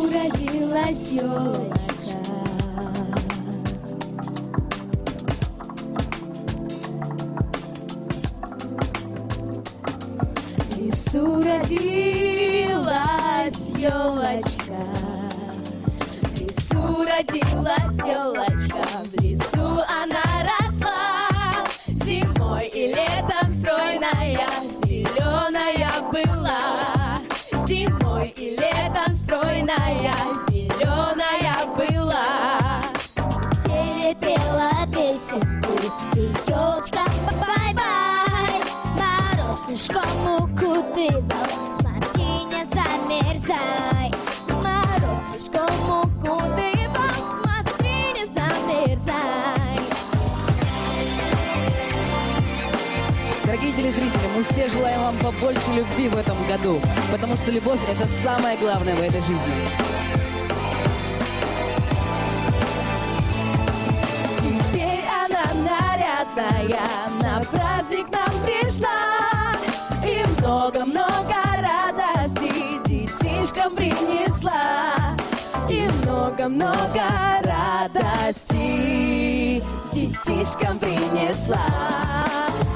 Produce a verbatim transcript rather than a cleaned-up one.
родилась елочка. В лесу родилась елочка. В лесу родилась елочка. В лесу она росла. Зимой и летом стройная, зеленая была. Зимой и летом стройная, зеленая была. Селе пела песенку, елочка, бай-бай. Мороз снежком укутывал, смотри, не замерзай. Мороз снежком укутывал, смотри, не замерзай. Дорогие телезрители, мы все желаем вам побольше любви в этом году, потому что любовь — это самое главное в этой жизни. Теперь она нарядная, на праздник нам пришла. И много-много радости детишкам принесла. И много-много радости детишкам принесла.